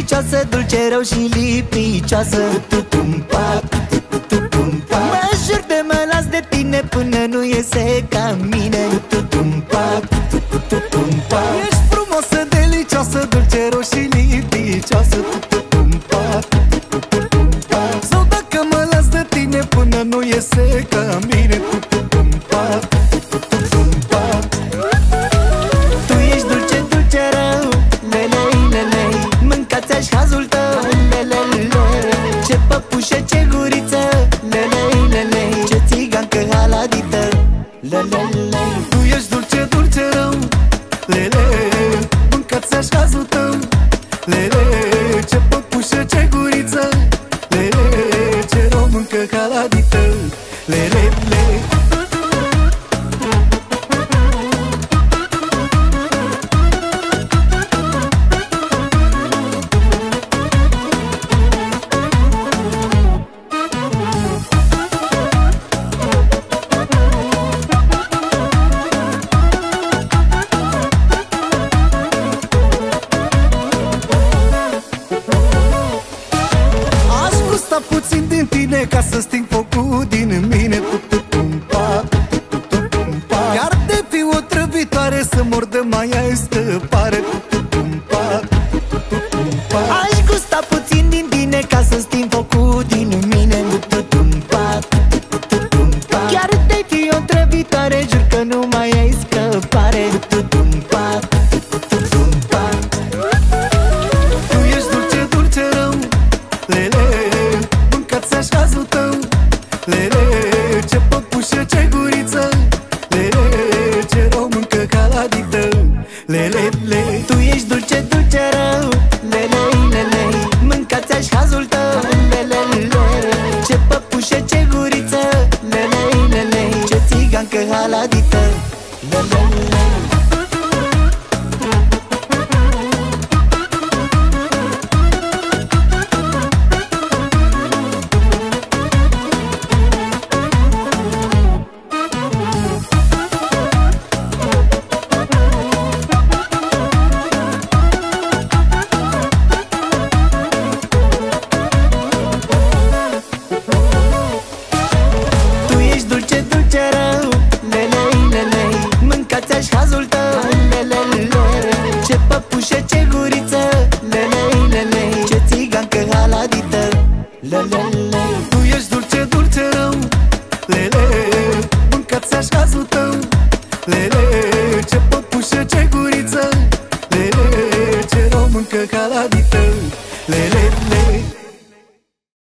pupicioasă, dulce, rău și lipicioasă. Mă jur de mă las de tine până nu iese ca mine. Ești frumoasă, delicioasă, dulce, rău și lipicioasă. Sau dacă mă las de tine până nu iese ca mine. Tu ești dulce, dulce, rău, lelei, lelei. Mâncați-aș hazul tău, lelele. Ce păpușă, ce guriță, lelei, lelei. Ce țigancă haladită, lelele. Tu ești dulce, dulce, rău, lele. Mâncați-aș hazul tău, lele. Ce păpușă, ce guriță, lele. Ce rău mâncă haladită, lele, lele. Puțin din tine ca să sting focul din mine. Chiar de fi o trăvitoare să mor de mai ai scăpare. Aș gusta puțin din tine ca să sting focul din mine. Chiar de fi o trăvitoare, jur că nu mai ai scăpare. Tu ești dulce, dulce, rău, lele. Mâncați-aș hazul tău, lele. Ce păpușă, ce guriță, lele. Ce rău mâncă haladită, lele, lele. Tu ești dulce, dulce, rău, lele, lele. Mâncați-aș hazul tău, lele, lele. Ce păpușă, ce guriță, lele, lele. Ce țigancă haladită, lele, lele. Mâncați-aș hazul tău, lele, lele. Ce păpușă, ce guriță, lele, lele. Ce țigancă haladită, lele, lele. Tu ești dulce, dulce, rău, lele. Mâncați-aș hazul tău, lele. Ce păpușă, ce guriță, lele. Ce rău mâncă haladită, lele, lele.